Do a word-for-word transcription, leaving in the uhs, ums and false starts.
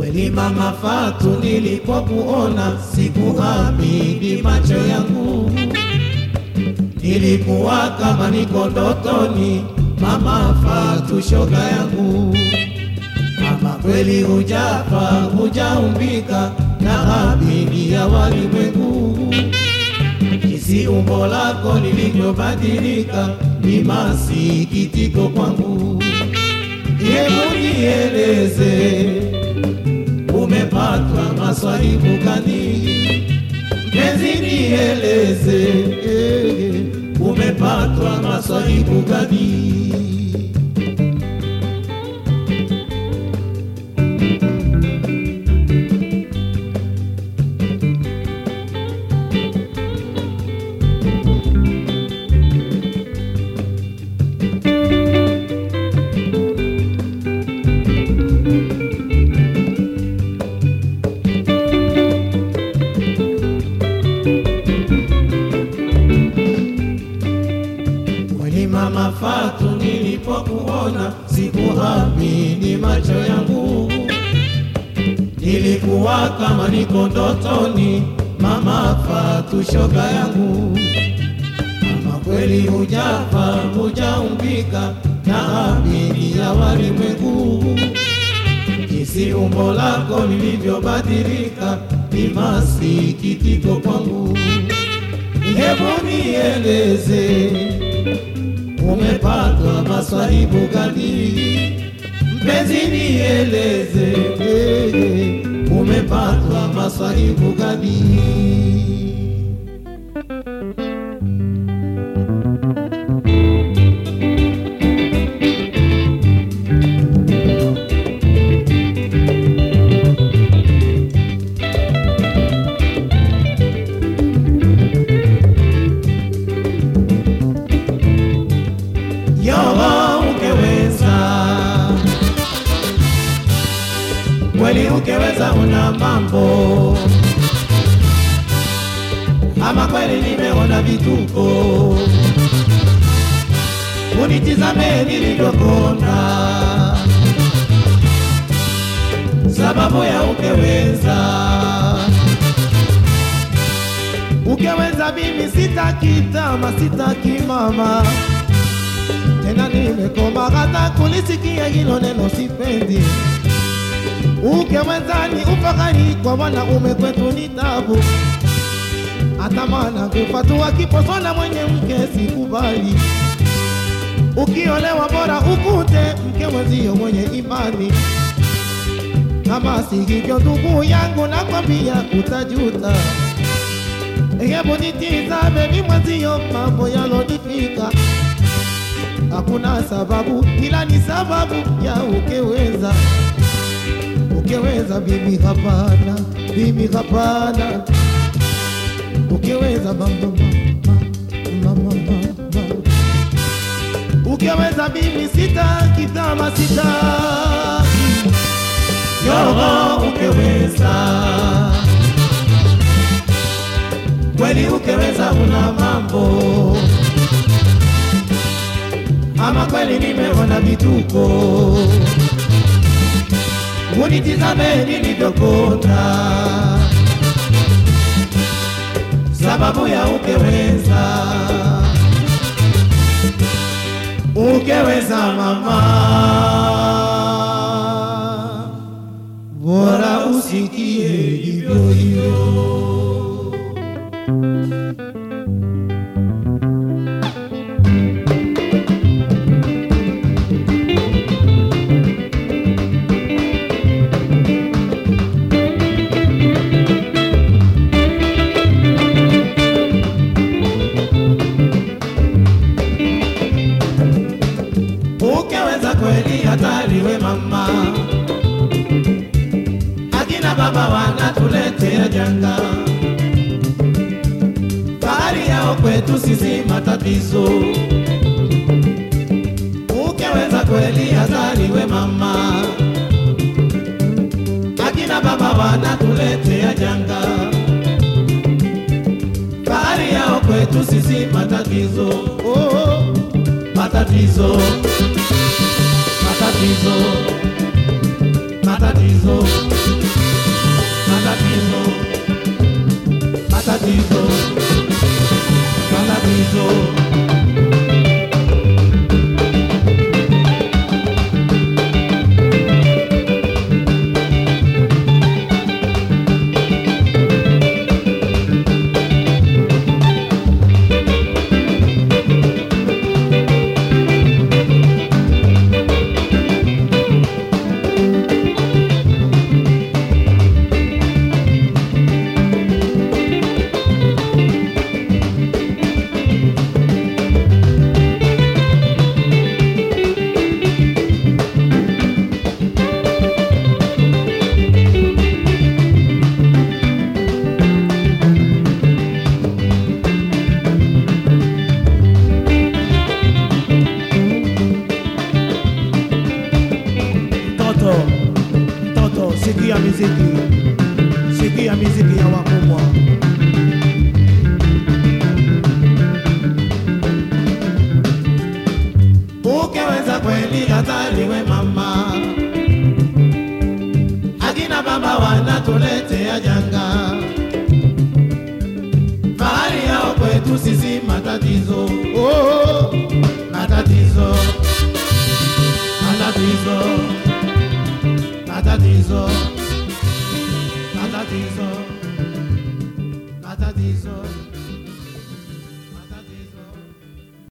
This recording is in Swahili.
Kweli mama Fatu, nilipokuona sikuamini macho yangu, nilikuwa kama niko ndotoni. Mama Fatu shoga yangu, mama kweli hujafa hujaumbika na abidi ya walimwengu. Jinsi umbo lako lilivyobadilika ni masikitiko kwangu. Hebu nieleze, umepatwa maswaibu gani? Mpenzi nieleze, umepatwa maswaibu gani? Mama Fatu, nilipokuona sikuamini macho yangu, nilikuwa kama niko ndotoni. Mama Fatu shoga yangu, mama kweli hujafa hujaumbika na abidi ya walimwengu. Jinsi umbo lako lilivyobadilika ni masikitiko kwangu. Hebu nieleze, umepatwa maswaibu gani? Mpenzi nieleze, umepatwa maswaibu gani? Kweli ukeweza una mambo, ama kweli nimeona vituko. Unitizame nilivyokonda, sababu ya ukeweza. Ukeweza mimi sitaki tama, sitaki mama. Tena nimekoma hata kulisikia hilo neno sipendi. Ukeweza ni ufakari kwa wanaume kwetu ni tabu. Hata maana kufatua kiposona mwenye mke sikubali. Ukiolewa bora ukute mke mwenzio mwenye imani. Kama si hivyo ndugu yangu nakwambia utajuta. Hebu nitizame mimi mwenzio mambo yalonifika. Hakuna sababu ila ni sababu ya ukeweza. Ukeweza bibi hapana, bibi hapana. Ukeweza mama mama mama. Ukeweza bibi sitaki tama sitaki. Yo ukeweza. Kweli ukeweza una mambo, ama kweli nimeona vituko. Unitizame nilivyokonda, sababu ya ukeweza. Ukeweza mama, bora usikie hivyo hivyo. Kweli hatari we mama, akina baba wanatuletea janga. Fahari yao kwetu sisi matatizo. Ukeweza kweli hatari we mama, akina baba wanatuletea janga. Fahari yao kwetu sisi matatizo. Oh, matatizo. Matatizo, matatizo. matatizo, matatizo. Mtoto, sikia miziki, sikia miziki ya wakubwa. Ukiweza kweli hatariwe mama, akina baba wanatuletea janga, fahari yao kwetu sisi matatizo. Oh, matatizo, matatizo. Matatizo, matatizo.